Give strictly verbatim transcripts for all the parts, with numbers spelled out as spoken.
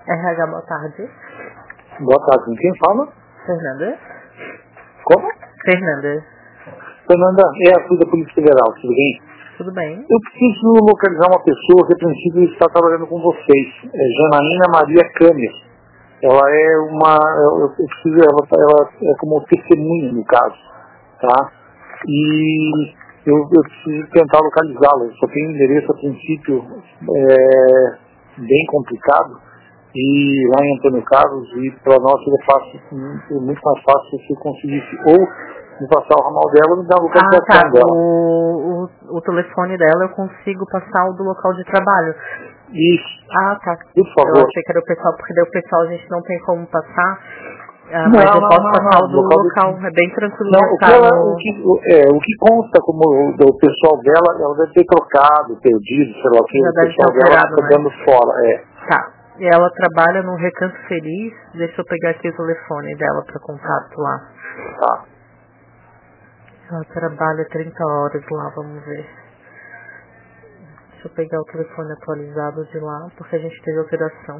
R H, boa tarde. Boa tarde, quem fala? Fernanda. Como? Fernanda. Fernanda, é a da Polícia Federal, tudo bem? Tudo bem. Eu preciso localizar uma pessoa que a princípio está trabalhando com vocês. É Janaína Maria Câmara. Ela é uma... Eu, eu preciso, ela, ela é como testemunha no caso, tá? E eu, eu preciso tentar localizá-la. Eu só tenho um endereço a princípio é, bem complicado. E lá em Antônio Carlos, e para nós seria fácil, muito mais fácil se conseguisse ou me passar o ramal dela ou me dar a localização ah, tá. dela. O, o, o telefone dela eu consigo passar o do local de trabalho. Isso. Ah, tá. Por favor. Eu achei que era o pessoal, porque daí o pessoal a gente não tem como passar. Ah, não, mas eu não, posso não, passar não. o do local, local. de... É bem tranquilo. Não, o que, ela, no... o, que, é, o que consta como o, o pessoal dela, ela deve ter trocado, perdido, sei lá o que, Já o deve pessoal ter dela alterado, está né? dando fora. É. Tá. E ela trabalha no Recanto Feliz. Deixa eu pegar aqui o telefone dela para contato lá. Tá. Ela trabalha trinta horas lá, vamos ver. Deixa eu pegar o telefone atualizado de lá, porque a gente teve alteração.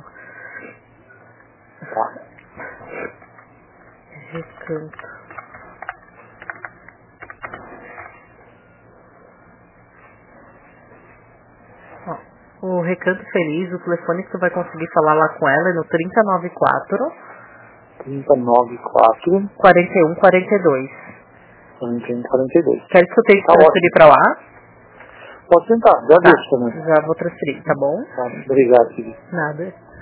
Tá. Recanto. Ó, o Recanto Feliz, o telefone que você vai conseguir falar lá com ela é no trinta e nove quatro, trinta e nove quatro, quarenta e um quarenta e dois. quarenta e um, quarenta e dois. Quer que eu tente Tá transferir ótimo. pra lá? Pode tentar, já Tá, deixa também. já vou transferir, tá bom? Tá, obrigado, querido. Nada.